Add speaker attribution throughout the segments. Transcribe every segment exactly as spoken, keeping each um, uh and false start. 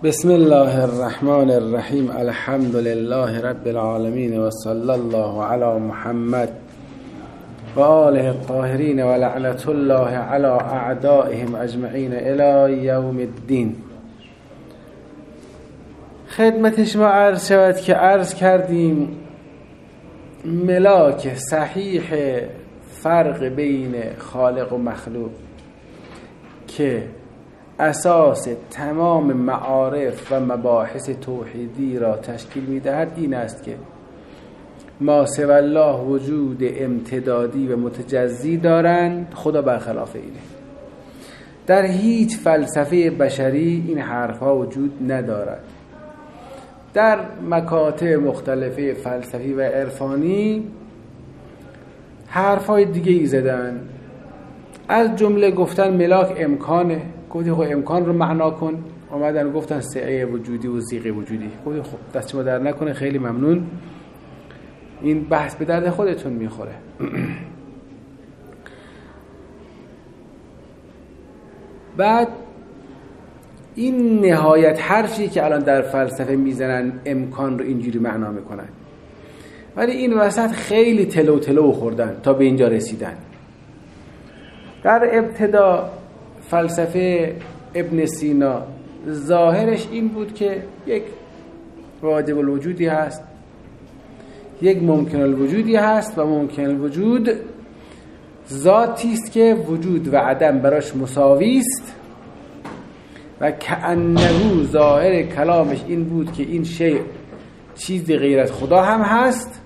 Speaker 1: بسم الله الرحمن الرحیم. الحمد لله رب العالمین و صلی الله علی محمد و آله الطاهرین و لعنت الله علی اعدائهم اجمعین الی یوم الدین. خدمت شما عرض شود که عرض کردیم ملاک صحیح فرق بین خالق و مخلوق که اساس تمام معارف و مباحث توحیدی را تشکیل می‌دهد این است که ما سوی الله وجود امتدادی و متجزی دارند، خدا برخلاف اینه. در هیچ فلسفه بشری این حرفها وجود ندارد. در مکاتب مختلفه فلسفی و عرفانی حرفهای دیگه ای زدن، از جمله گفتن ملاک امکانه. گفتی خب امکان رو معنا کن، اومدن گفتن سعه وجودی و زیغ وجودی. گفتی خب دست شما در نکنه، خیلی ممنون، این بحث به درد خودتون میخوره. بعد این نهایت حرفی که الان در فلسفه میزنن امکان رو اینجوری معنا میکنن، ولی این وسط خیلی تلو تلو خوردن تا به اینجا رسیدن. در ابتدا فلسفه ابن سینا ظاهرش این بود که یک واجب الوجودی هست، یک ممکن الوجودی هست و ممکن الوجود ذاتی است که وجود و عدم براش مساوی است و کأنه ظاهر کلامش این بود که این شیء چیزی غیر از خدا هم هست.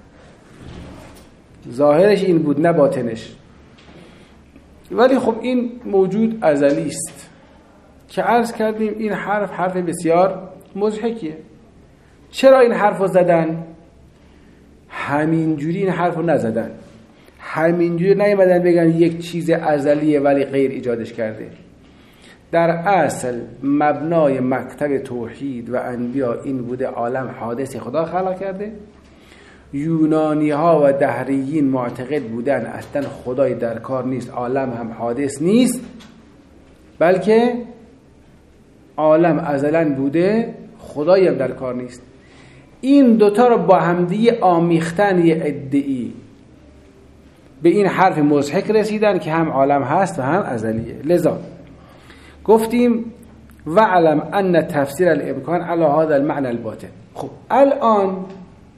Speaker 1: ظاهرش این بود، نه باطنش. ولی خب این موجود ازلی است که عرض کردیم این حرف حرف بسیار مضحکیه. چرا این حرف رو زدن؟ همینجوری این حرف رو نزدن، همینجوری نیومدن بگن یک چیز ازلیه ولی غیر ایجادش کرده. در اصل مبنای مکتب توحید و انبیا این بوده عالم حادث خدا خلق کرده. یونانی ها و دهریین معتقد بودن اصلا خدای در کار نیست، عالم هم حادث نیست، بلکه عالم ازلاً بوده، خدایی هم در کار نیست. این دوتا رو با همدیگه آمیختن یه ادعی به این حرف مضحک رسیدن که هم عالم هست و هم ازلیه. لذا گفتیم وعلم ان تفسیر الامکان علی هذا المعنى الباطن. خب الان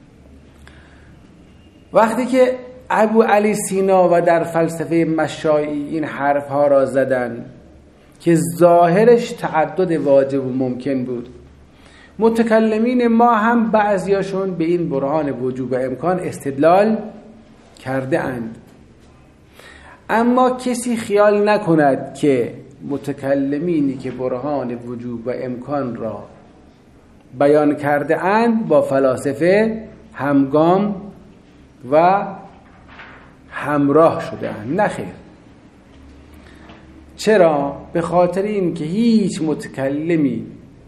Speaker 1: وقتی که ابو علی سینا و در فلسفه مشائی این حرف ها را زدن که ظاهرش تعدد واجب و ممکن بود، متکلمین ما هم بعضیاشون به این برهان وجوب و امکان استدلال کرده اند. اما کسی خیال نکند که متکلمینی که برهان وجوب و امکان را بیان کرده اند با فلاسفه همگام و همراه شده اند. نه خیر. چرا؟ به خاطر این که هیچ متکلمی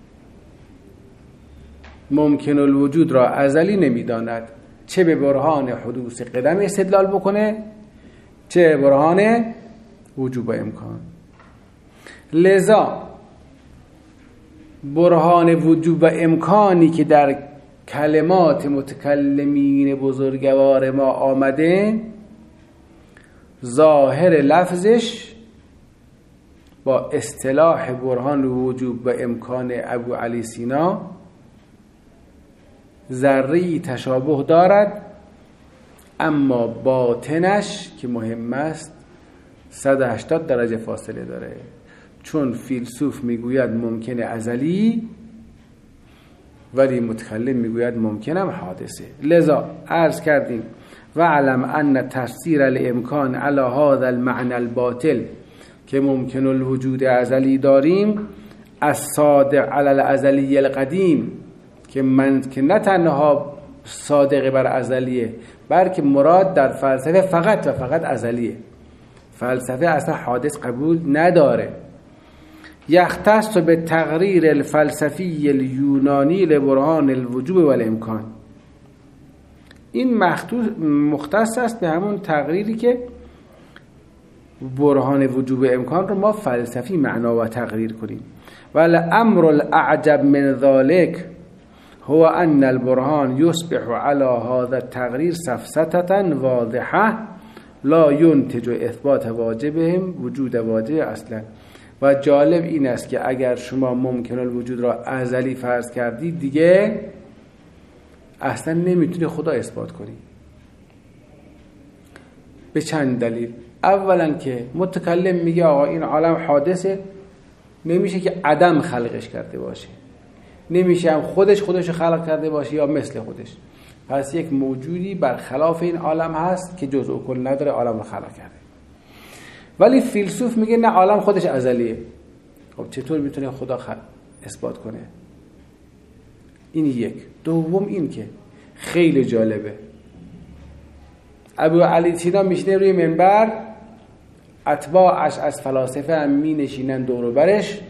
Speaker 1: ممکن الوجود را ازلی نمیداند، چه به برهان حدوث قدم استدلال بکنه، چه برهان وجوب و امکان. لذا برهان وجوب و امکانی که در کلمات متکلمین بزرگوار ما آمده، ظاهر لفظش با اصطلاح برهان وجوب و امکان ابو علی سینا ذره‌ای تشابه دارد، اما باطنش که مهم است صد و هشتاد درجه فاصله داره. چون فیلسوف میگوید ممکن ازلی ولی متکلم میگوید ممکنم حادثه. لذا عرض کردیم وعلم ان تفسیر الامکان علی هذا المعنى الباطل که ممکن الوجود ازلی داریم، الصادق علی الازلی القدیم، که من که نه تنها صادق بر ازلیه بلکه مراد در فلسفه فقط و فقط ازلیه. فلسفه اصلا حادث قبول نداره. یختص به تقریر الفلسفی الیونانی لبرهان الوجوب و الامکان. این مختص است به همون تقریری که برهان وجوب امکان رو ما فلسفی معنا و تقریر کنیم. والامر الاعجب من ذلك هو ان البرهان يصبح على هذا التقرير سفسطة واضحة لا ينتج اثبات واجبهم وجود واجب اصلا. و جالب این است که اگر شما ممکن الوجود را ازلی فرض کردید دیگه اصلا نمیتونی خدا اثبات کنی. به چند دلیل. اولا که متکلم میگه آقا این عالم حادثه، نمیشه که عدم خلقش کرده باشه، نمیشه هم خودش خودش خلق کرده باشه یا مثل خودش. پس یک موجودی برخلاف این عالم هست که جزء و کل نداره، عالم رو خلق کرده. ولی فیلسوف میگه نه، عالم خودش ازلیه. خب چطور میتونه خدا خلق اثبات کنه؟ این یک. دوم این که خیلی جالبه، ابو علی سینا میشینه روی منبر، اتباعش از فلاسفه هم می نشینن دور و برش،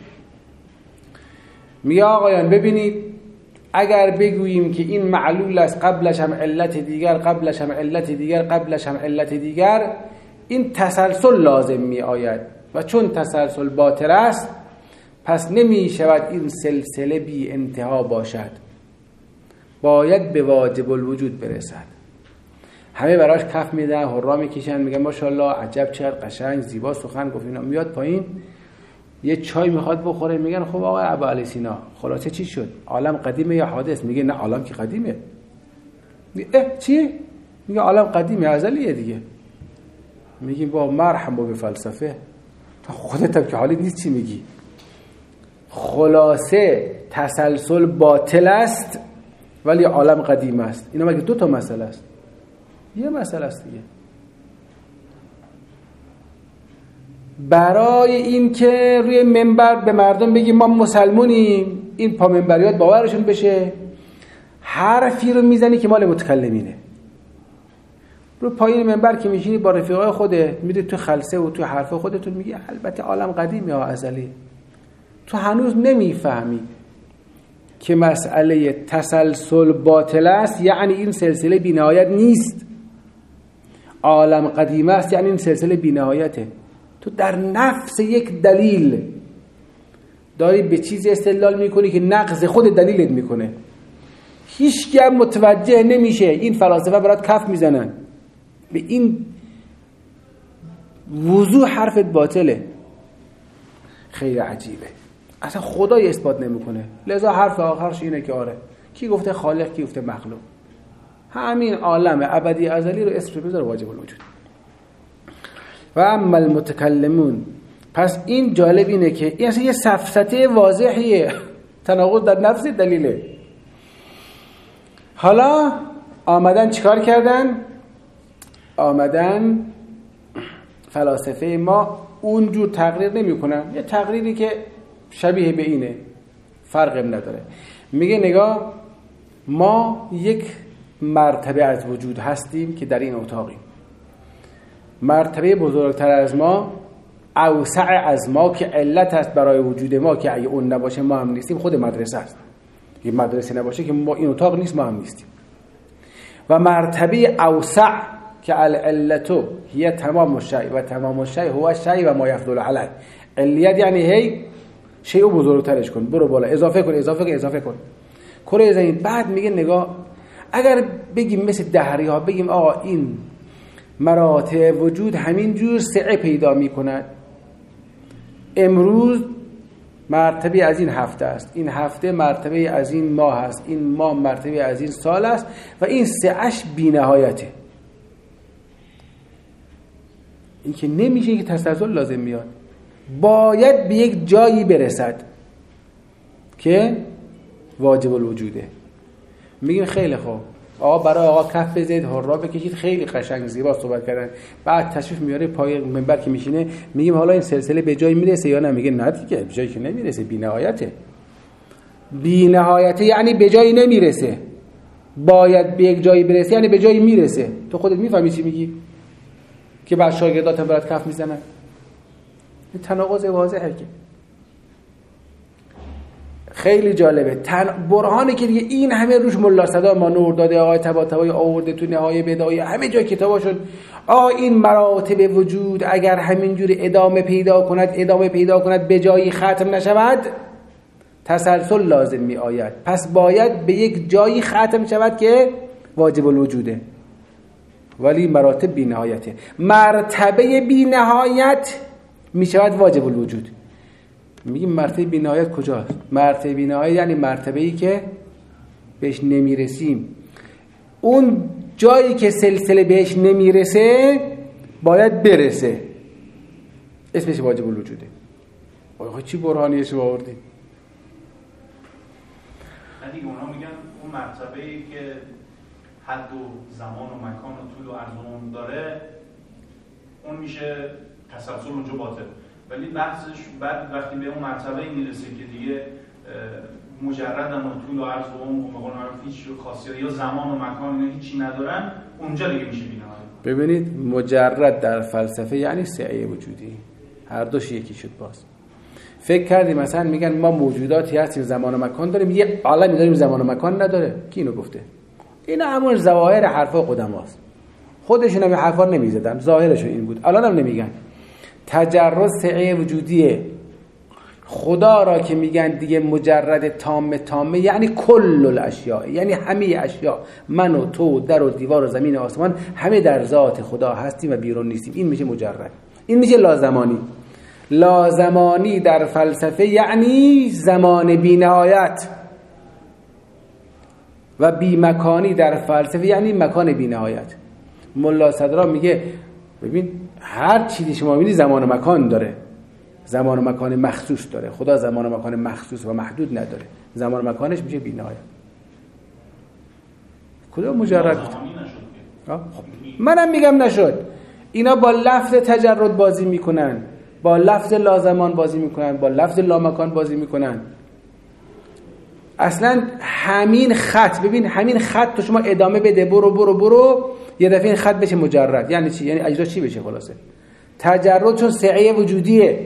Speaker 1: میگه آقایان ببینید اگر بگوییم که این معلول است قبلش هم علت دیگر قبلش هم علت دیگر قبلش هم علت دیگر، این تسلسل لازم می آید و چون تسلسل باطل است پس نمی شود این سلسله بی انتها باشد، باید به واجب الوجود برسد. همه براش کف میدن، هرا میکشن، میگن ماشاءالله عجب چقدر قشنگ زیبا سخن گفت. اینا میاد پایین یه چای میخواد بخوره، میگن خب آقا ابو علی سینا خلاصه چی شد؟ عالم قدیمه یا حادث؟ میگه نه عالم که قدیمه. میگه اه چی؟ میگه عالم قدیمه ازلیه دیگه. میگیم با مرحم با به فلسفه، تو خودت هم که حالی نیست چی میگی؟ خلاصه تسلسل باطل است ولی عالم قدیم است. اینا مگه دو تا مسئله است؟ یه مسئله است دیگه. برای این که روی منبر به مردم بگیم ما مسلمونیم، این پا منبریات باورشون بشه، حرفی رو میزنی که مال متکلمینه. رو پایین منبر که میشینی با رفیقای خودت میری تو خلسه و تو حرف خودتون میگی البته عالم قدیم یا ازلی. تو هنوز نمیفهمی که مسئله تسلسل باطل است، یعنی این سلسله بی‌نهایت نیست. عالم قدیم است یعنی این سلسله بی‌نهایته. تو در نفس یک دلیل داری به چیزی استدلال میکنی که نقض خود دلیلت میکنه، هیچ کی متوجه نمیشه. این فلاسفه برات کف میزنن، به این وضوح حرفت باطله. خیلی عجیبه، اصلا خدای اثبات نمیکنه. لذا حرف آخرش اینه که آره کی گفته خالق کی گفته مخلوق، همین عالم ابدی ازلی رو اسم بذار واجب الوجود. و اما المتکلمون، پس این جالب اینه که این اصلا یه سفسطه واضحیه، تناقض در نفس دلیله. حالا آمدن چیکار کردن؟ آمدن فلاسفه ما اونجور تقریر نمی کنن، یه تقریری که شبیه به اینه، فرقی نداره. میگه نگاه ما یک مرتبه از وجود هستیم که در این اتاقیم، مرتبه بزرگتر از ما، اوسع از ما که علت است برای وجود ما که اگه اون نباشه ما هم نیستیم، خود مدرسه است. اگه مدرسه نباشه که ما این اتاق نیست ما هم نیستیم. و مرتبه اوسع که العلتو هی تمام الشیء و تمام الشیء هو الشیء و ما یفضل علیه. علیت یعنی هی شیء بزرگترش کن، برو بالا، اضافه کن اضافه کن اضافه کن کره زمین. بعد میگه نگاه اگر بگیم مثل دهری ها بگیم آقا این مراتب وجود همین جور سعه پیدا میکند، امروز مرتبه از این هفته است، این هفته مرتبه از این ماه است، این ماه مرتبه از این سال است و این سعهش بی نهایته. این که نمیشه که تسلسل لازم میاد، باید به یک جایی برسد که واجب الوجوده. میگیم خیلی خوب آقا برای آقا کف بزنید، هرا بکشید، خیلی قشنگ زیبا صحبت کردن. بعد تشریف میاره پای منبر که میشینه میگیم حالا این سلسله به جایی میرسه یا نه؟ میگه نه دیگه به جایی که نمیرسه، بی نهایته. بی نهایته یعنی به جایی نمیرسه، باید به یک جایی برسه یعنی به جایی میرسه. تو خودت میفهمی چی میگی که بعد شاگردات هم برات کف میزنن؟ این تناقض واضحه که خیلی جالبه. تن برهانی که دیگه این همه روش ملا صدا ما نور داده، آقای طباطبایی آورده تو نهایه بدایه، همه جای کتاباشون آ این مراتب وجود اگر همینجوری ادامه پیدا کند ادامه پیدا کند به جایی ختم نشود، تسلسل لازم می آید، پس باید به یک جایی ختم شود که واجب الوجوده، ولی مراتب بی نهایته. مرتبه بی نهایت می شود واجب الوجود. میگیم مرتبه بی نهایت کجاست؟ مرتبه بی نهایت یعنی مرتبه ای که بهش نمیرسیم. اون جایی که سلسله بهش نمیرسه باید برسه، اسمش واجب الوجوده. آخه چی برهانی شما آوردید؟
Speaker 2: دیگه اونا میگن اون مرتبه‌ای که حد و زمان و مکان و طول و عرض و عمر داره اون میشه تسلسل اونجا باطل، ولی بحثش بعد وقتی به اون مرتبه‌ای میرسه که دیگه مجردن و طول و عرض و عمر و مقام هیچ خاصیت یا زمان و مکان اینا هیچی ندارن، اونجا دیگه میشه بی‌نهایت.
Speaker 1: ببینید مجرد در فلسفه یعنی سعی وجودی، هر دوش یکی شد. باز فکر کردی مثلا میگن ما موجوداتی هستیم زمان و مکان داریم، یه عالمی داریم زمان و مکان نداره. کی اینو گفته؟ اینا همون ظواهر حرفا قدماست، خودشون هم حرفا نمیزدن، ظاهرشون این بود، الان هم نمیگن. تجرد سعی وجودیه. خدا را که میگن دیگه مجرد تام تامه یعنی کل الاشیاء، یعنی همه اشیاء، من و تو، در و دیوار و زمین و آسمان، همه در ذات خدا هستیم و بیرون نیستیم. این میشه مجرد، این میشه لازمانی. لازمانی در فلسفه یعنی زمان بی نهایت و بی مکانی در فلسفه یعنی مکان بی نهایت. ملا صدرا میگه ببین هر چیزی شما میبینی زمان و مکان داره، زمان و مکان مخصوص داره. خدا زمان و مکان مخصوص و محدود نداره، زمان و مکانش میشه بی نهایت. کدوم مجرد بود؟ منم میگم نشد. اینا با لفظ تجرد بازی میکنن، با لفظ لازمان بازی میکنن، با لفظ لامکان بازی میکنن. اصلا همین خط، ببین همین خط تو شما ادامه بده، برو برو برو، یه دفعه این خط بشه مجرد. یعنی چی؟ یعنی اجرا چی بشه؟ خلاصه تجرد چون سعی وجودیه.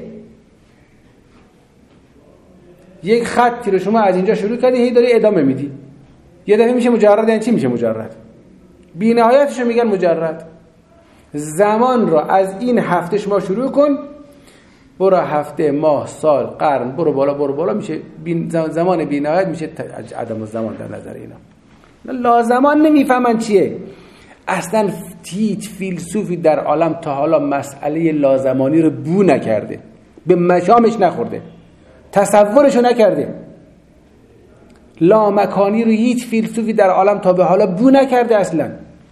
Speaker 1: یک خطی رو شما از اینجا شروع کردی هی داری ادامه میدی، یه دفعه میشه مجرد. یعنی چی میشه مجرد؟ بی نهایتش رو میگن مجرد. زمان رو از این هفته شما شروع کن، برو هفته، ماه، سال، قرن، برو بالا برو بالا، میشه بی زمان بی نهایت، میشه عدم الزمان در نظر اینا. لازمان نمیفهمن چیه. اصلا هیچ فیلسوفی در عالم تا حالا مسئله لازمانی رو بو نکرده، به مشامش نخورده، تصورشو نکرده. لامکانی رو هیچ فیلسوفی در عالم تا به حالا بو نکرده اصلا.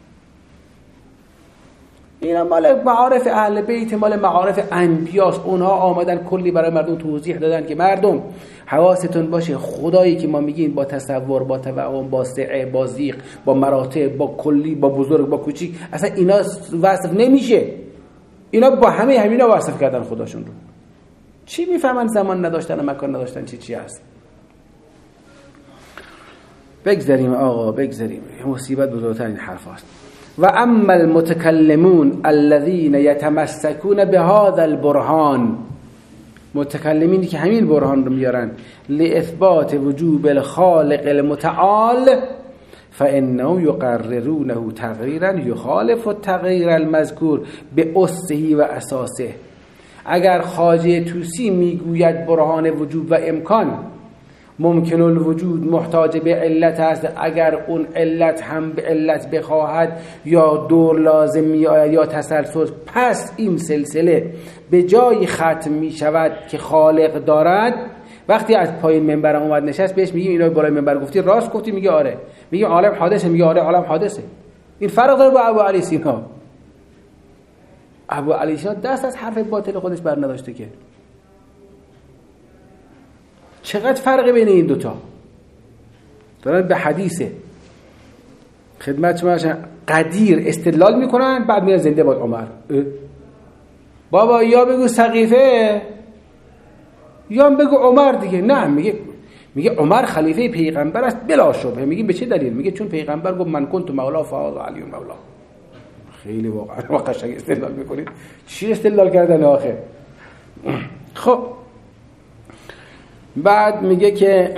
Speaker 1: اینا مال معارف اهل بیت، مال معارف انبیاست. اونها آمدن کلی برای مردم توضیح دادن که مردم حواستون باشه خدایی که ما میگیم با تصور، با توهم، با سعه، با ضیق، با مراتب، با کلی، با بزرگ، با کوچیک، اصلا اینا وصف نمیشه. اینا با همه همینا وصف کردن خداشون رو. چی میفهمن زمان نداشتن و مکان نداشتن چی چی هست؟ بگذاریم آقا، بگذاریم. مصیبت بزرگتر این حرف هست. و اما المتکلمون الذين يتمسكون بهذا البرهان، متکلمینی که همین برهان رو میارن لاثبات وجوب الخالق المتعال، فانه يقررونه تقریرا يخالف التغییر المذکور بأسه و اساسه. اگر خواجه طوسی میگوید برهان وجوب و امکان ممکن الوجود محتاج به علت است، اگر اون علت هم به علت بخواهد یا دور لازم می آید یا تسلسل، پس این سلسله به جای ختم می شود که خالق دارد. وقتی از پای منبر اومد نشست بهش میگیم اینا بالای منبر گفتی، راست گفتی؟ میگه آره. میگه عالم حادثه، میگه آره عالم حادثه. این فرق داره با ابو علی سینا. ابو علی سینا دست از حرف باطل خودش بر نداشته که. چقدر فرق بین این دوتا دارن. به حدیث خدمت شما قدیر استدلال میکنن، بعد میاد زنده باد عمر. بابا یا بگو سقیفه یا بگو عمر دیگه. نه، میگه میگه عمر خلیفه پیغمبر است بلا شبهه. میگه به چه دلیل؟ میگه چون پیغمبر گفت من کنت مولا فهذا علی مولا. خیلی واقعا قشنگ استدلال میکنید. چی استدلال کردن آخه؟ خب بعد میگه که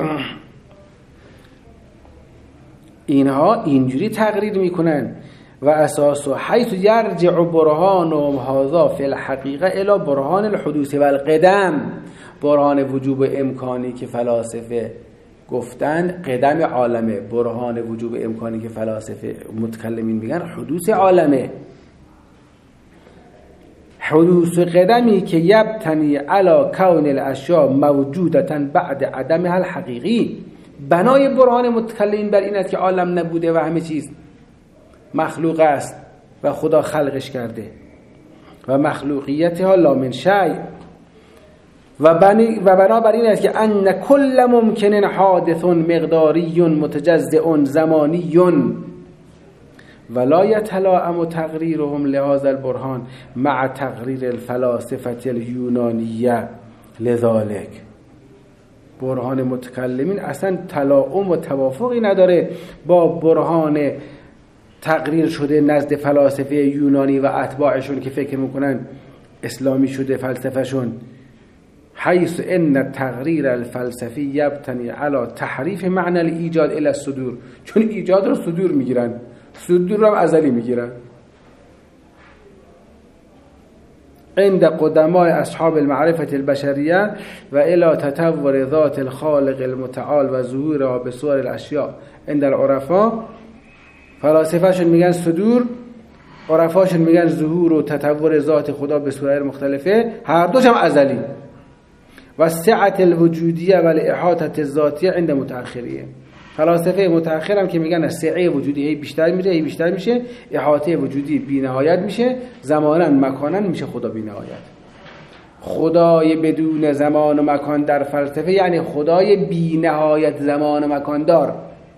Speaker 1: اینها اینجوری تقریر میکنن و اساس و حیث یرجع برهان و هذا فی الحقیقه الى برهان الحدوث والقدم برهان وجوب امکانی که فلاسفه گفتن قدم عالمه، برهان وجوب امکانی که فلاسفه متکلمین میگن حدوث عالمه، حدوث قدمی که یبتنی علی کون الاشیاء موجودتا بعد عدمها الحقیقی. بنای برهان متکلمین بر این است که عالم نبوده و همه چیز مخلوق است و خدا خلقش کرده و مخلوقیتها لا من شیء، و بنی و بنابر این است که ان کل ممکن حادث مقداری متجزئ زمانی ولا يتلائم تقریرهم لهذا البرهان مع تقریر الفلاسفه اليونانیه لذلك. برهان متکلمین اصلا تلاؤم و توافقی نداره با برهان تقریر شده نزد فلاسفه یونانی و اتباعشون که فکر میکنن اسلامی شده فلسفهشون، حیث ان تقریر الفلسفی یبتنی علی تحریف معنی الایجاد الی الصدور. چون ایجاد رو صدور میگیرن، صدور رو هم ازلی میگیرن. عند قدماء اصحاب المعرفة البشریه و الی تطور ذات الخالق المتعال و ظهورها به صور الاشیاء عند العرفاء. فلاسفهشون میگن صدور، عرفاشون میگن ظهور و تطور ذات خدا به صورت مختلفه، هر دوش هم ازلی. و سعت الوجودیه و الاحاطه الذاتیه عند متأخریه. فلاسفه متأخر هم که میگن سعه وجودی هی بیشتر میشه هی بیشتر میشه، احاطه وجودی بی نهایت میشه، زمانا مکانا میشه خدا بی نهایت. خدای بدون زمان و مکان در فلسفه یعنی خدای بی نهایت زمان و مکان دار،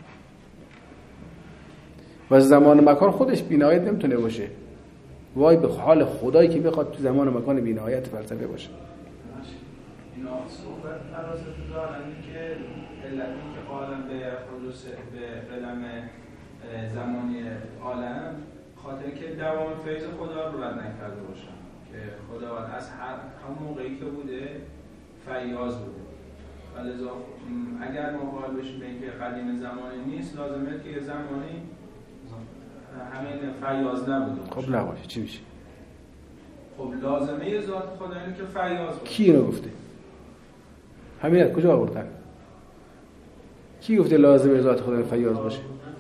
Speaker 1: و زمان و مکان خودش بی نهایت نمیتونه باشه. وای به حال خدایی که بخواد تو زمان و مکان بی نهایت فلسفه باشه.
Speaker 3: اینا صحبت فلاسفه دارن که علتی که عالم به حدوث به قدم زمانی عالم خاطر که دوام فیض خدا رو رد نکرده باشن، که خدا از هر هم موقعی که بوده فیاض بوده، ولذا اگر ما قائل بشیم به اینکه قدیم زمانی نیست، لازمه که زمانی همین فیاض نبوده باشه.
Speaker 1: خب نباشه چی میشه؟
Speaker 3: خب لازمه ذات خدا اینه که فیاض باشه.
Speaker 1: کی اینو گفته؟ همین از کجا آوردن؟ کی گفته لازمه ذات خدا فیاض باشه؟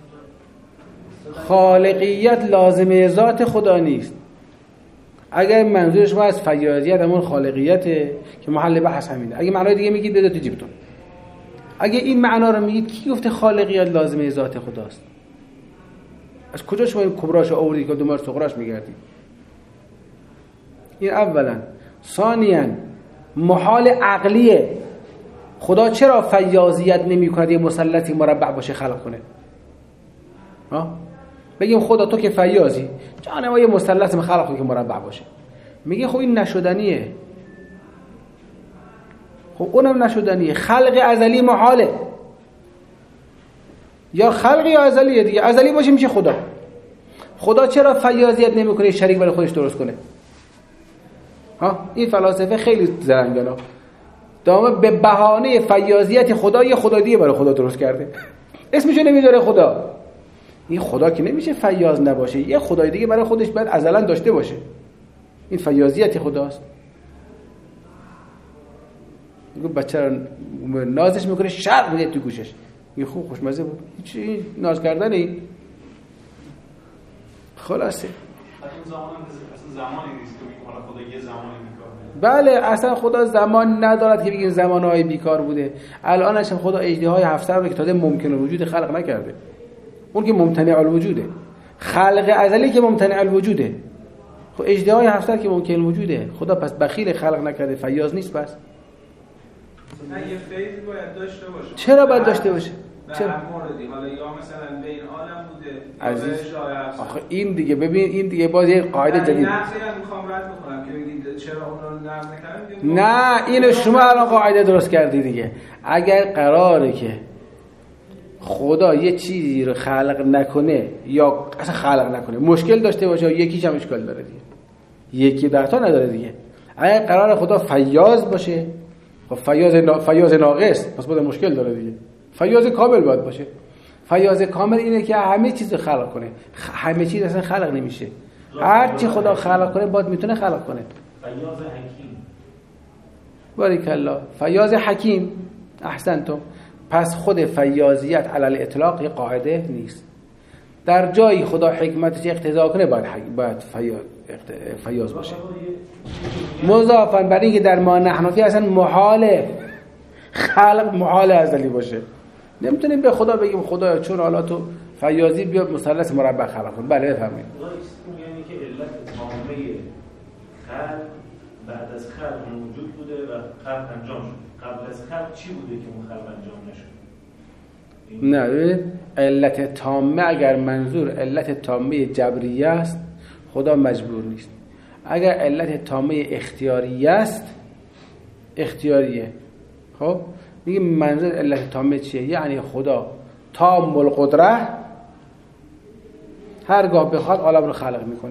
Speaker 1: خالقیت لازمه ذات خدا نیست. اگر منظور شما از فیاضیت همون خالقیته که محل بحث همینه، اگه معنای دیگه میگید بده تو جیبتون. اگه این معنا رو میگید کی گفته خالقیت لازمه ذات خداست؟ از کجا شما این کبراش آوردی که دنبال صغراش میگردی؟ این اولا. ثانیاً محال عقلیه. خدا چرا فیاضیت نمی کند یه مثلثی مربع باشه خلق کنه؟ ها؟ بگیم خدا تو که فیاضی جان ما یه مثلث خلق کنه که مربع باشه. میگه خب این نشدنیه. خب اونم نشدنیه. خلق ازلی محاله. یا خلقی یا ازلیه دیگه. ازلی باشه میشه خدا. خدا چرا فیاضیت نمی کنه شریک برای خودش درست کنه؟ ها؟ این فلاسفه خیلی زرنگانه دامه به بهانه فیاضیت خدا یه خدا دیگه برای خدا درست کرده، اسمشو نمیذاره خدا. این خدا که نمیشه فیاض نباشه، یه خدای دیگه برای خودش باید ازلا داشته باشه. این فیاضیت خداست. میگه بچه رو نازش میکنه، شرق میده تو گوشش، میگه خوب خوشمزه بود. چی ناز کردن این؟ خلاصه
Speaker 2: اصلا زمانی نیست که میگه خدا یه زمانی بیکار.
Speaker 1: بله اصلا خدا زمان ندارد که بگیم زمانهای بیکار بوده. الانش هم خدا اژدهای هفت سر رو که تازه ممکن الوجود خلق نکرده، اون که ممتنع الوجوده. خلق ازلی که ممتنع الوجوده. خب اژدهای هفت سر که ممکن الوجوده. خدا پس بخیل خلق نکرده، فیاض نیست. پس
Speaker 3: نه یه فیض باید داشته باشه.
Speaker 1: چرا باید داشته باشه؟
Speaker 3: چرا؟ موردی حالا یا مثلا بین عالم بوده
Speaker 1: عزیز. آخه این دیگه ببین این دیگه باز یه قاعده جدید.
Speaker 3: نه خیلی میخوام رد بکنم که بگید چرا اون رو نقض نکردید.
Speaker 1: نه اینو شما الان قاعده درست کردی دیگه. اگر قراره که خدا یه چیزی رو خلق نکنه یا اصلا خلق نکنه مشکل داشته باشه، یکیش هم اشکال داره دیگه. یکی در تا نداره دیگه. اگر قرار خدا فیاض باشه، خب فیاض نا... فیاض ناقص پس باید مشکل داره دیگه. فیاض کامل باید باشه. فیاض کامل اینه که همه چیز رو خلق کنه. همه چیز اصلا خلق نمیشه. هر چی خدا خلق کنه باید میتونه خلق کنه.
Speaker 4: فیاض حکیم
Speaker 1: بارک الله. فیاض حکیم، احسنتم. پس خود فیاضیت علی الاطلاق یه قاعده نیست. در جایی خدا حکمتش اقتضا کنه باید باید فیاض فیاض باشه. مضافاً بر اینکه در ما نحنفی اصلا محاله خلق محال ازلی باشه. نمیتونیم به خدا بگیم خدا چون حالا تو فیاضی بیا مثلث مربع خلق کن. بله بفرمایید.
Speaker 4: یعنی که علت تمامی خلق بعد از خلق موجود بوده و خلق انجام شد. قبل از خلق چی بوده که اون خلق انجام نشد؟
Speaker 1: نه ببینید، علت تامه اگر منظور علت تامه جبریه است خدا مجبور نیست. اگر علت تامه اختیاریه است اختیاریه. خب میگه منظور علت تامه چیه؟ یعنی خدا تام القدره هرگاه بخواد عالم رو خلق میکنه.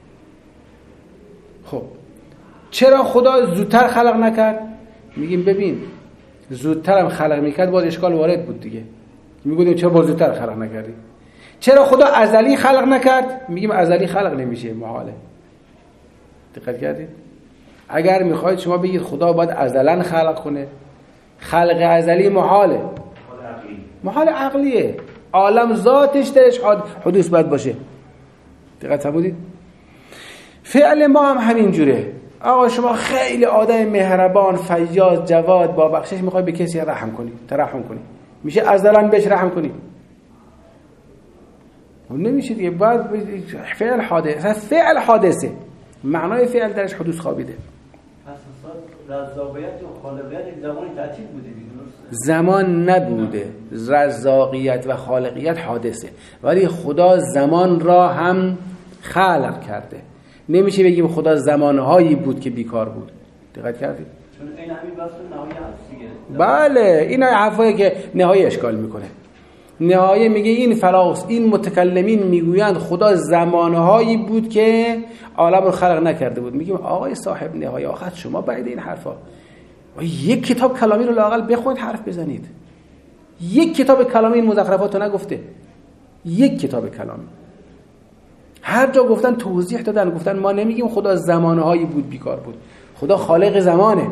Speaker 1: خب چرا خدا زودتر خلق نکرد؟ میگیم ببین زودتر هم خلق میکرد باز اشکال وارد بود دیگه. میگیم چرا باز زودتر خلق نکردی؟ چرا خدا ازلی خلق نکرد؟ میگیم ازلی خلق نمیشه، محاله. دقت کردید؟ اگر میخواید شما بگید خدا باید ازلا خلق کنه، خلق ازلی محاله، محال عقلیه. عالم ذاتش درش حدوث باید باشه. دقت فرمودید؟ فعل ما هم همین جوره. آقا شما خیلی آدم مهربان، فیاض، جواد، با بخشش میخوای به کسی رحم کنی، ترحم کنی، میشه ازلا بهش رحم کنی؟ نمیشه دیگه. باید فعل حادثه، فعل حادثه، معنای فعل درش حدوث خوابیده.
Speaker 4: رزاقیت و خالقیت زمانی تعطیل بوده دیگه.
Speaker 1: زمان نبوده. رزاقیت و خالقیت حادثه، ولی خدا زمان را هم خلق کرده. نمیشه بگیم خدا زمانهایی بود که بیکار بود. دقت کردید؟
Speaker 4: چون این همین بحث نهایی هست دیگه.
Speaker 1: بله این حرفایی که نهایی اشکال میکنه. نهایی میگه این فلاس این متکلمین میگویند خدا زمانهایی بود که عالم رو خلق نکرده بود. میگیم آقای صاحب نهایی آخر شما بعد این حرفا یک کتاب کلامی رو لااقل بخونید حرف بزنید. یک کتاب کلامی این مزخرفات رو نگفته. یک کتاب کلامی. هر جا گفتن توضیح دادن، گفتن ما نمیگیم خدا زمانهایی بود بیکار بود، خدا خالق زمانه.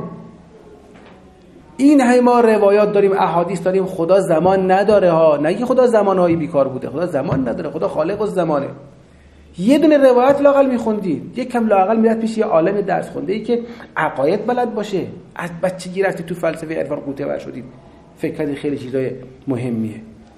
Speaker 1: این همه ما روایات داریم، احادیث داریم، خدا زمان نداره ها. نگی خدا زمانهایی بیکار بوده، خدا زمان نداره، خدا خالق الزمانه. یه دونه روایت لااقل میخوندید، یک کم لااقل میرفت پیش یه عالم درس خونده ای که عقاید بلد باشه. از بچگی رفتی تو فلسفه عرفان قوطه ور شدید، فکر کردید خیلی چیزای مهمیه.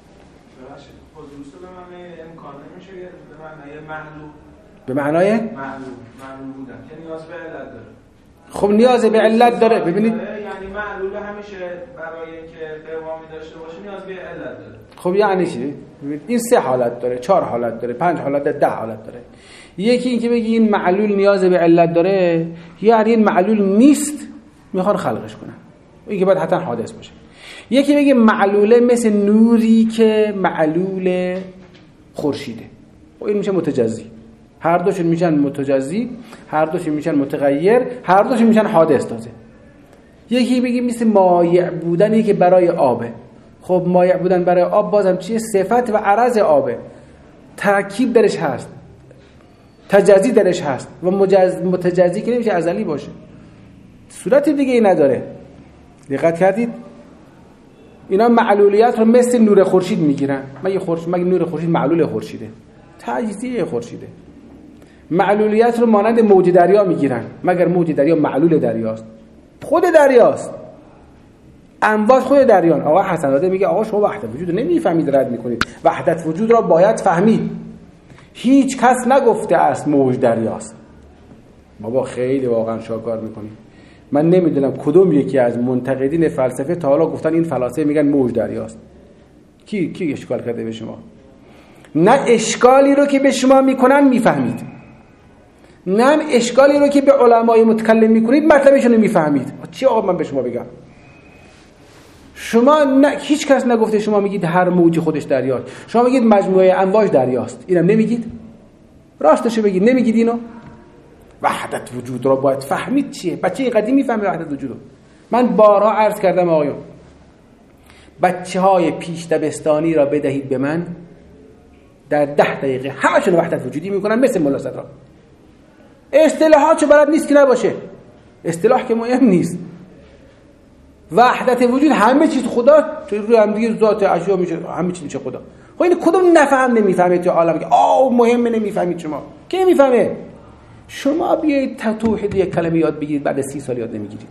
Speaker 1: به معنای
Speaker 3: معلوم معلوم بودن که نیاز به علت داره.
Speaker 1: خب نیاز به علت داره. ببینید
Speaker 3: یعنی معلول همیشه برای اینکه قوامی داشته باشه نیاز به علت داره.
Speaker 1: خب یعنی چی؟ این سه حالت داره، چهار حالت داره، پنج حالت داره، ده حالت داره. یکی این که بگی این معلول نیاز به علت داره، یعنی این معلول نیست میخوان خلقش کنن، این که باید حتما حادث باشه. یکی بگی معلوله مثل نوری که معلول خورشیده، و این میشه متجزی. هر دوشون میشن متجزی، هر دوشون میشن متغیر، هر دوشون میشن حادث تازه. یکی بگی مثل مایع بودنی که برای آبه. خب مایع بودن برای آب بازم چیه؟ صفت و عرض آبه، ترکیب درش هست، تجزی درش هست و مجز... متجزی که نمیشه ازلی باشه، صورت دیگه ای نداره. دقت کردید؟ اینا معلولیت رو مثل نور خورشید میگیرن. مگه خورشید مگه نور خورشید معلول خورشیده؟ تجزیه خورشیده. معلولیت رو مانند موج دریا میگیرن، مگر موج دریا معلول دریاست؟ خود دریاست، امواج خود دریان. آقا حسن زاده میگه آقا شما وحدت وجود رو نمیفهمید، رد میکنید. وحدت وجود را باید فهمید. هیچ کس نگفته است موج دریاست. بابا خیلی واقعا شاکار میکنید. من نمیدونم کدوم یکی از منتقدین فلسفه تا حالا گفتن این فلاسفه میگن موج دریاست. کی کی اشکال کرده به شما؟ نه اشکالی رو که به شما میکنن میفهمید، نه اشکالی رو که به علمای متکلم میکنید مطلبشون رو میفهمید. چی آقا من به شما بگم؟ شما نه، هیچ کس نگفته شما میگید هر موجی خودش دریاست. شما میگید مجموعه امواج دریاست، اینم نمیگید. راستش بگید نمیگید اینو. وحدت وجود رو باید فهمید چیه. بچه قدیم میفهمه وحدت وجود رو. من بارها عرض کردم آقایون، بچهای پیش دبستانی را بدهید به من، در ده دقیقه همشون وحدت وجودی میکنن مثل ملا صدرا. اصطلاحات چه بلد نیست که نباشه. اصطلاح که مهم نیست. وحدت وجود همه چیز خدا روی هم دیگه ذات اشیا میشه، همه چیز میشه خدا. خب این کدوم نفهم نمیفهمه تو عالم که آه مهمه نمیفهمید شما؟ کی میفهمه؟ شما بیایید توحید یک کلمه یاد بگیرید بعد سی سال یاد نمیگیرید.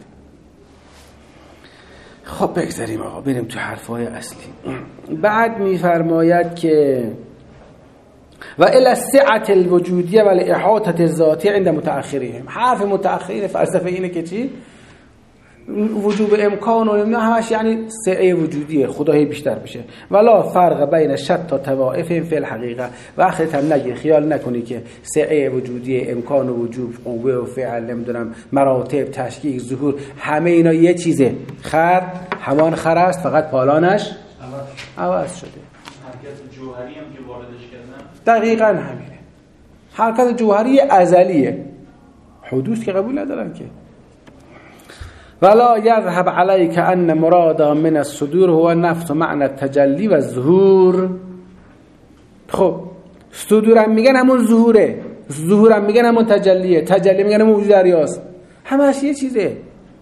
Speaker 1: خب بگذاریم آقا بریم تو حرفای اصلی. بعد میفرماید که و الی السعه الوجودیه و الاحاطه الذاتیه عند متأخرین. حرف متأخرین فلسفه اینه که چی؟ وجوب امکان و نه همش یعنی سعه وجودیه، خدایی بیشتر بشه. ولا فرق بین شتا طوائف فی الحقیقه. وقتی هم نگی خیال نکنی که سعه وجودی، امکان و وجوب، قوه و فعل، نمیدونم مراتب، تشکیک، ظهور، همه اینا یه چیزه. خر همان خر است، فقط پالانش عوض شده.
Speaker 2: حرکت جوهری هم که واردش کردن
Speaker 1: دقیقاً همینه. حرکت جوهری ازلیه، حدوث که قبول ندارن که. ولا يذهب عليك ان مرادا من الصدور هو نفس معنى التجلی و الظهور. خب صدورم میگن همون ظهوره، ظهورم میگن همون تجلیه، تجلی میگن همون وجود دریاست، همش یه چیزه.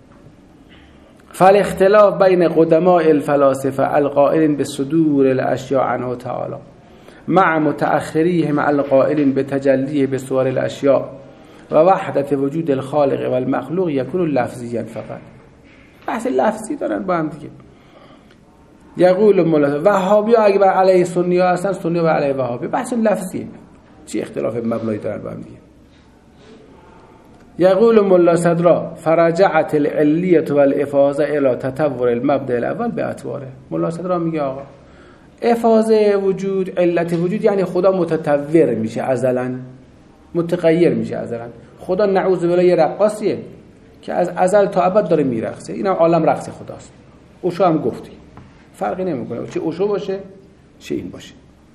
Speaker 1: فالاختلاف بین قدماء الفلاسفه القائلین بصدور الاشیاء عنه تعالی مع متأخریهم القائلین بتجلیه بصور الاشیاء و وحدت وجود الخالق و المخلوق یکون لفظیا فقط. بحث لفظی دارن با هم دیگه. یقول مولا وهابی اگه بر علیه سنی ها هستن، سنی بر علیه وهابی، بحث لفظیه. چی اختلاف مبنایی دارن با هم دیگه. یقول مولا صدرا فرجعت العلیه و الافاضه الى تطور المبدا الاول به اطواره. مولا صدرا میگه آقا افاضه وجود، علت وجود یعنی خدا متطور میشه ازلا، متغیر میشه ازلا. خدا نعوذ بالله یه رقاصیه که از ازل تا ابد داره میرقصه. اینم عالم رقص خداست. اوشو هم گفتی فرقی نمیکنه چه اوشو باشه چه این باشه.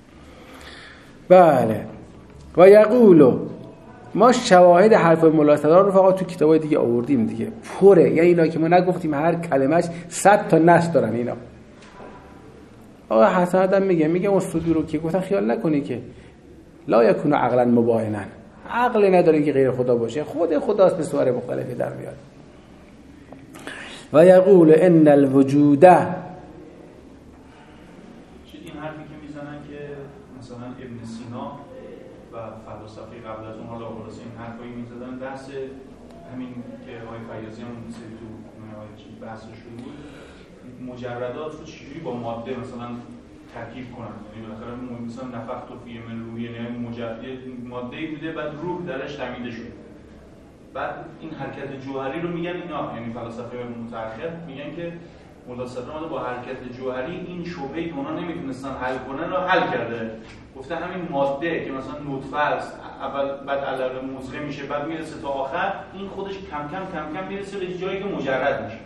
Speaker 1: بله. و یقولو ما شواهد حرف مولا صدرا رو فقط تو کتابای دیگه آوردیم دیگه، پره. یعنی اینا که ما نگفتیم هر کلمش صد تا نش دارن اینا. آقا حسن آدم میگه میگه اون صدور رو که گفتن خیال نکنی که لا یکون عقلا مباینن، عقل نداره که غیر خدا باشه، خود خداست به صور مختلفی در میاد. و یقول ان الوجود
Speaker 2: این حرفی که میزنن که مثلا ابن سینا و فلسفه قبل از اون، حالا خلاص این حرفایی میزدن بحث همین که آقای فیاضی هم سری تو بحثش بود، مجردات رو چجوری با ماده مثلا ترکیب کنن. یعنی بالاخره مثلا نفخت فیه من روحی، یعنی مجرد ماده‌ای بوده بعد روح درش تمیده شد. بعد این حرکت جوهری رو میگن اینا، یعنی فلسفه متأخر میگن که مولا صدرا با حرکت جوهری این شبهه‌ای که اونا نمیتونستن حل کنن رو حل کرده. گفته همین ماده که مثلا نطفه است، اول بعد علقه مضغه میشه بعد میرسه تا آخر، این خودش کم کم کم کم میرسه به جایی که مجرد میشه.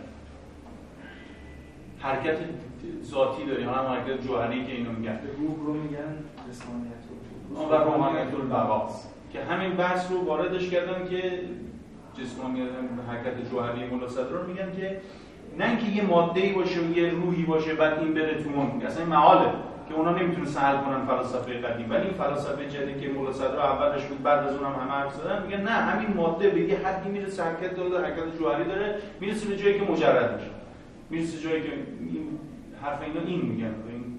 Speaker 2: حرکت ذاتی داره، هم حرکت جوهری که اینو میگن.
Speaker 3: روح رو میگن جسمانیت
Speaker 2: و روحانیت البقا، که همین بحث رو واردش کردن که جسمانیت حرکت جوهری مولا صدرا رو میگن که نه اینکه یه ماده‌ای باشه و یه روحی باشه بعد این بره تو اون، اصلا این محاله که اونا نمیتونن حل کنن فلسفه قدیم. ولی این فلسفه جدید که مولا صدرا اولش بود بعد از اونم همه حرف زدن، میگن نه همین ماده به یه حدی میرسه، حرکت داره، حرکت جوهری داره، میرسه به جایی که مجرد میشه، میرسه جایی که این حرف اینا این میگن.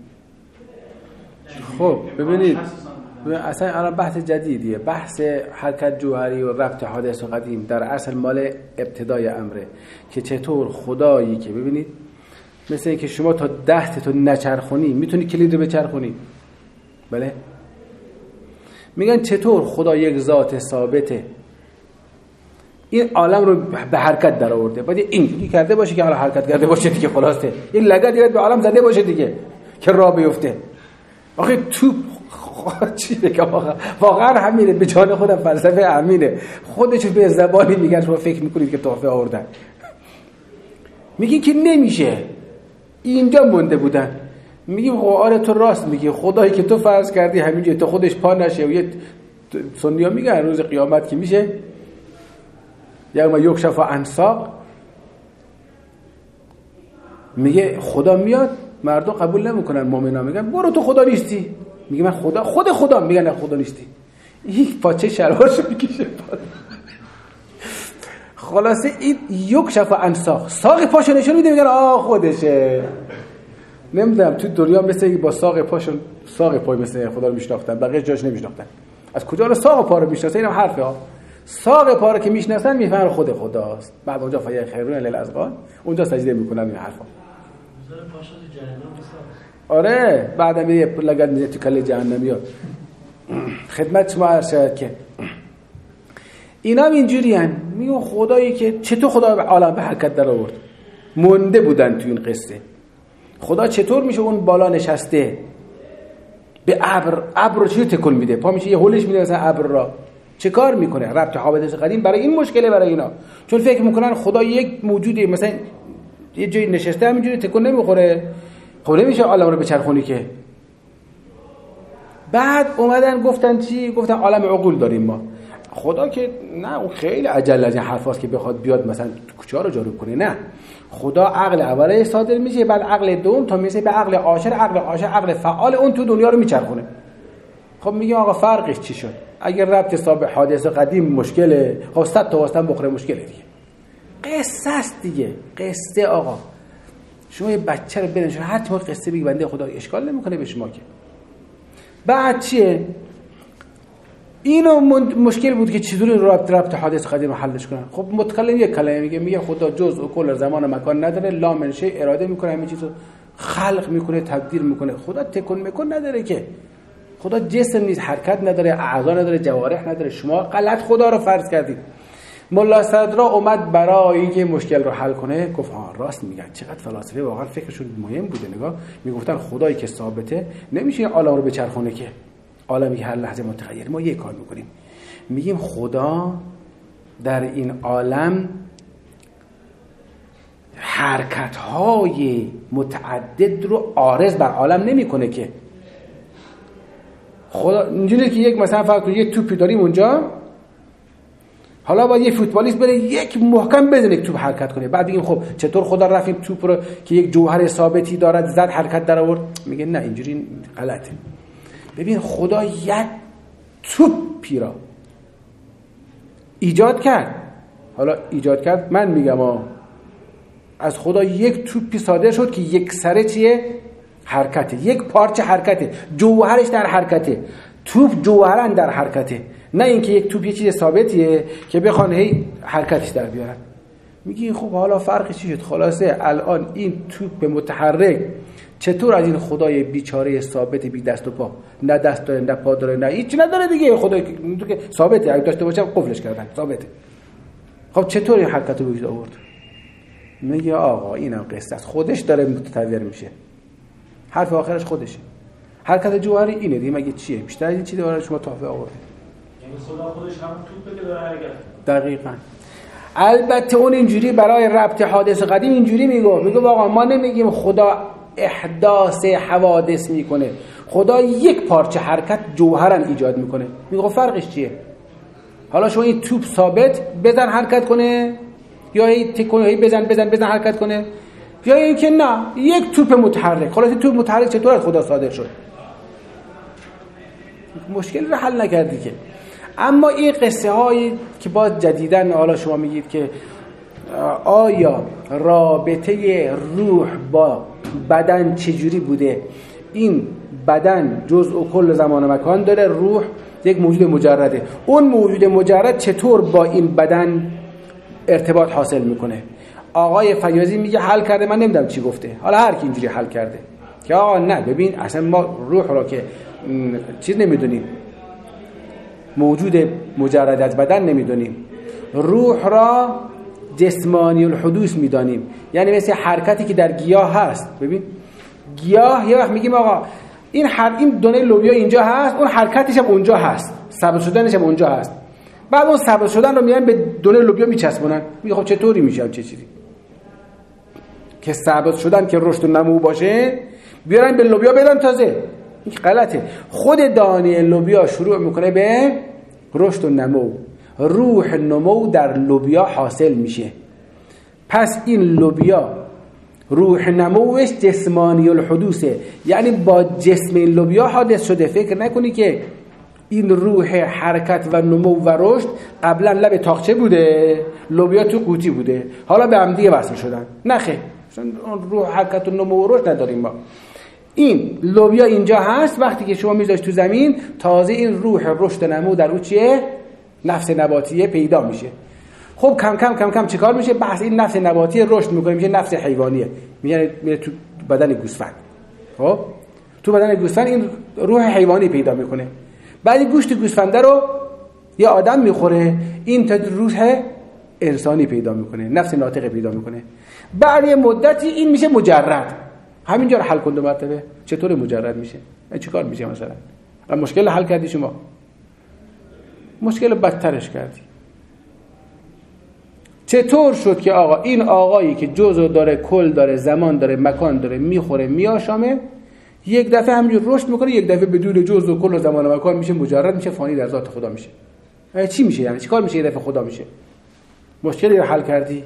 Speaker 1: خب ببینید اصلا الان بحث جدیدیه، بحث حرکت جوهری و ربط حادث و قدیم در اصل مال ابتدای امره که چطور خدایی که ببینید مثل اینکه شما تا ده تا نچرخونی میتونی کلید رو بچرخونی. بله میگن چطور خدا یک ذات ثابته این عالم رو به حرکت در آورده، باید اینجوری کرده باشه که حالا حرکت کرده باشه دیگه، خلاصه این لگد دیگه به عالم زده باشه دیگه که راه بیفته. آخه تو چیه که واقعا واقعا همینه، به جان خودم فلسفه همینه، خودشو به زبانی میگن شما فکر میکنید که تحفه آوردن. میگی که نمیشه، اینجا مونده بودن. میگیم خب آره تو راست میگی، خدایی که تو فرض کردی همینجا تو خودش پا نشه و یه سنی‌ها میگن روز قیامت که میشه یوم یکشف عن ساق، میگه خدا میاد مردم قبول نمیکنن، مؤمنا میگن برو تو خدا نیستی، میگه من خدا خود خدا، میگن نه خدا نیستی. این پاچه شلوارشو میکشه. خلاصه این یک شفا انساخ ساق پاشو نشون میده میگن آه خودشه. نمیدونم تو دنیا مثل با ساق پاشون ساق پای مثل خدا رو میشناختن، بقیه جاش نمیشناختن. از کجا رو ساق پا رو میشناسن؟ اینم حرفه ها. ساق پا رو که میشناسن میفهمن خود خداست. بعد اونجا فیا خیرون للازقان اونجا سجده میکنن این حرفا. آره بعدم میره لگد میره تو کله جهنمیا. خدمت شما عرض شد که اینا اینجوری ان میگن خدایی که چطور خدا به عالم به حرکت در آورد. مونده بودن تو این قصه. خدا چطور میشه اون بالا نشسته به ابر ابر رو چی تکون میده؟ پا میشه یه هولش میده مثلا ابر را چه کار میکنه؟ ربط حوادث قدیم برای این مشکله برای اینا، چون فکر میکنن خدا یک موجودی مثلا یه جایی نشسته همینجوری تکون نمیخوره. خب نمیشه عالم رو بچرخونی که. بعد اومدن گفتن چی؟ گفتن عالم عقول داریم ما. خدا که نه، اون خیلی عجل از این حرفاست که بخواد بیاد مثلا کوچه رو جارو کنه. نه، خدا عقل اوله صادر میشه، بعد عقل دوم تا میرسه به عقل عاشر، عقل عاشر عقل فعال، اون تو دنیا رو میچرخونه. خب میگیم آقا فرقش چی شد؟ اگر ربط حساب حادثه قدیم مشکله، خب صد تا واسطه بخوره مشکله دیگه. قصه است دیگه، قصه آقا. شما یه بچه رو بنشون هر چی قصه بگی بنده خدا اشکال نمیکنه به شما که. بعد چیه؟ اینو مشکل بود که چطوری ربط ربط حادث قدیم حلش کنن. خب متکلم یک کلمه میگه میگه خدا جزء و کل زمان و مکان نداره، لا منشه، اراده میکنه، همین چیزو خلق میکنه، تقدیر میکنه. خدا تکون میکن نداره که. خدا جسم نیست، حرکت نداره، اعضا نداره، جوارح نداره. شما غلط خدا رو فرض کردید. ملا صدرا اومد برای اینکه مشکل رو حل کنه گفت ها راست میگن. چقدر فلاسفه واقعا فکرشون مهم بوده. نگاه میگفتن خدایی که ثابته نمیشه عالم رو بچرخونه که. عالمی که هر لحظه متغیر. ما یک کار میکنیم، میگیم خدا در این عالم حرکت‌های متعدد رو عارض بر عالم نمیکنه که. خدا اینجوریه که یک مثلا فرض کنید یک توپی داریم اونجا، حالا باید یه فوتبالیست بره یک محکم بزنه یک توپ حرکت کنه. بعد بگیم خب چطور خدا رفت این توپ رو که یک جوهر ثابتی دارد زد حرکت در آورد؟ میگه نه اینجوری غلطه. ببین خدا یک توپی را ایجاد کرد. حالا ایجاد کرد من میگم آه. از خدا یک توپی صادر شد که یک سره چیه؟ حرکته. یک پارچه حرکته، جوهرش در حرکته. توپ جوهرن در حرکته، نه اینکه یک توپ یه چیز ثابتیه که بخوان هی حرکتش در بیارن. میگی خب حالا فرقی چی شد؟ خلاصه الان این توپ متحرک چطور از این خدای بیچاره ثابت بی دست و پا، نه دست داره نه پا داره نه هیچ نداره دیگه، خدای که ثابته، اگه داشته باشه قفلش کردن ثابته. خب چطور این حرکت رو وجود آورد؟ میگه آقا اینم قصه است، خودش داره متطور میشه. حرف آخرش خودشه. حرکت جوهری اینه دیگه، مگه چیه؟ بیشتر از این چیزی برای شما تافه آورده.
Speaker 4: یعنی خدا خودش هم توپه که داره حرکت.
Speaker 1: دقیقاً. البته اون اینجوری برای ربط حادث قدیم اینجوری میگه، میگه آقا ما نمیگیم خدا احداث حوادث میکنه، خدا یک پارچه حرکت جوهرن ایجاد میکنه. میگه فرقش چیه؟ حالا شما این توپ ثابت بزن حرکت کنه، یا این تکون هی بزن بزن بزن حرکت کنه، یا اینکه نه یک توپ متحرک. خلاص توپ متحرک چطور از خدا صادر شد؟ مشکل رو حل نکردی که. اما این قصه هایی که باز جدیدن حالا شما میگید که آیا رابطه روح با بدن چجوری بوده؟ این بدن جزء و کل زمان و مکان داره، روح یک موجود مجرده. اون موجود مجرد چطور با این بدن ارتباط حاصل میکنه؟ آقای فیاضی میگه حل کرده، من نمیدونم چی گفته، حالا هر کی اینجوری حل کرده که آقا نه ببین اصلا ما روح را که چیز نمیدونیم، موجود مجرد از بدن نمیدونیم، روح را جسمانی الحدوث میدانیم، یعنی مثل حرکتی که در گیاه هست. ببین گیاه یه وقت میگیم آقا این هر این دونه لوبیا اینجا هست، اون حرکتش هم اونجا هست، سبز شدنش هم اونجا هست. بعد اون سبز شدن رو میان به دونه لوبیا میچسبونن. میگه خب چطوری میشه چه چیزی که سبز شدن که رشد و نمو باشه بیارن به لوبیا بدن تازه؟ این غلطه. خود دانه لوبیا شروع میکنه به رشد و نمو، روح نمو در لوبیا حاصل میشه. پس این لوبیا روح نموش جسمانی الحدوثه، یعنی با جسم این لوبیا حادث شده. فکر نکنی که این روح حرکت و نمو و رشد قبلا لب تاقچه بوده، لوبیا تو قوطی بوده، حالا به هم دیگه وصل شدن. نه خیر، روح حرکت و نمو و رشد نداریم ما. این لوبیا اینجا هست، وقتی که شما میذاش تو زمین تازه این روح رشد و نمو در او چیه؟ نفس نباتیه پیدا میشه. خب کم کم کم کم چیکار میشه؟ بحث این نفس نباتی رشد میکنه، میشه نفس حیوانیه، میره میره تو بدن گوسفند. خب تو بدن گوسفند این روح حیوانی پیدا میکنه. بعد گوشت گوسفنده رو یه آدم میخوره، این تا روح انسانی پیدا میکنه، نفس ناطقه پیدا میکنه. بعد یه مدتی این میشه مجرد. همینجا رو حل کن دو مرتبه. چطور مجرد میشه؟ چیکار میشه مثلا؟ مشکل حل کردی شما، مشکل بدترش کردی. چطور شد که آقا این آقایی که جزء داره، کل داره، زمان داره، مکان داره، میخوره میآشامه، یک دفعه همینجور رشد میکنه، یک دفعه بدون جزء و کل و زمان و مکان میشه مجرد، میشه فانی در ذات خدا میشه. چی میشه یعنی؟ چیکار میشه یه دفعه خدا میشه؟ مشکلی رو حل کردی؟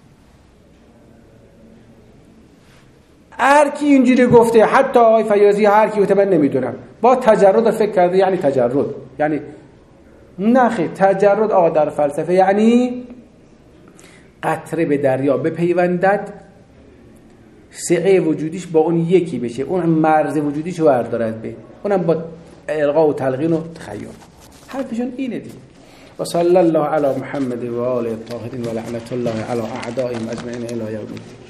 Speaker 1: هر کی اینجوری گفته، حتی آقای فیاضی، هر کی گفته من نمیدونم، با تجرد فکر کرده یعنی تجرد، یعنی نخه تجرد آقا در فلسفه یعنی قطره به دریا بپیوندد، سعه وجودیش با اون یکی بشه، اون مرز وجودیش رو بردارد به اونم با القا و تلقین و تخیل. حرفشون اینه دیگه. و صلی الله علی محمد و آله الطاهرین و لعنت الله علی اعدائهم اجمعین الی یوم الدین.